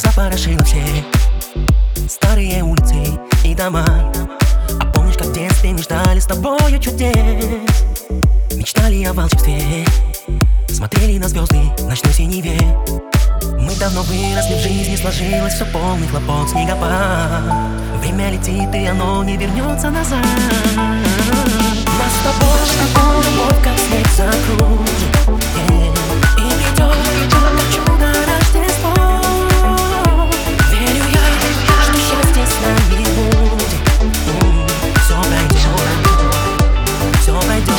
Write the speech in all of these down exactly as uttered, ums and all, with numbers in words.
запорошила все старые улицы и дома. А помнишь, как в детстве мы ждали с тобою чудес? Мечтали о волшебстве, смотрели на звезды в ночной синеве. Мы давно выросли, в жизни сложилось все, полный хлопот, снегопад. Время летит, и оно не вернется назад. Нас с тобой любовь, как снег, закружит, yeah. И придет, как чудо Рождество. Верю я, что счастье с нами будет. Все пройдет, все пройдет.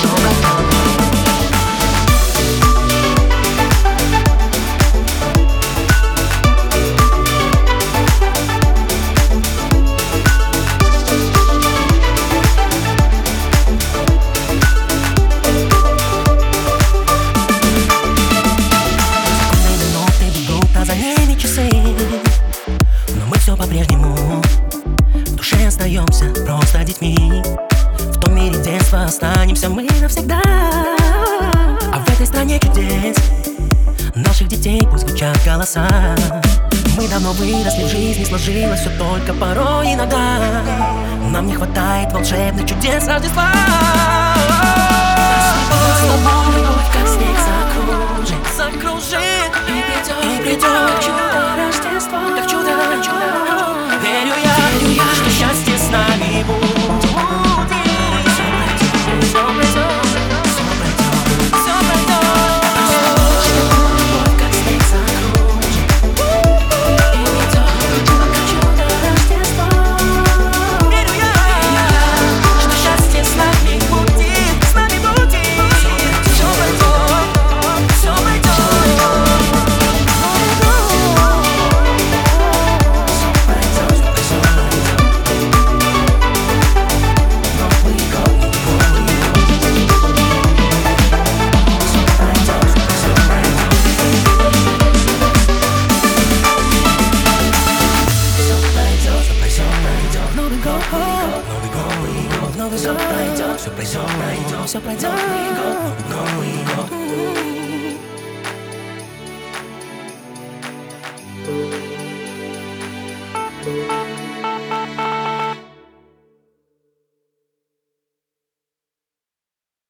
Но мы все по-прежнему в душе остаемся просто детьми. В том мире детства останемся мы навсегда. А в этой стране чудес наших детей пусть звучат голоса. Мы давно выросли, в жизни сложилось все только порой иногда. Нам не хватает волшебных чудес Рождества. С тобой любовь, как снег, закружит, закружит. И придет, и придет чудо Рождества, как чудо, как чудо. Верю я, верю я, что счастье с нами будет. Все пройдет, все пройдет, все пройдет, все пройдет. С тобой любовь, как снег, закружит. И придет, как чудо Рождества. Верю я, верю я, что счастье с нами будет, с нами будет. Все пройдет, все пройдет. Все пройдет, все пройдет, все пройдет.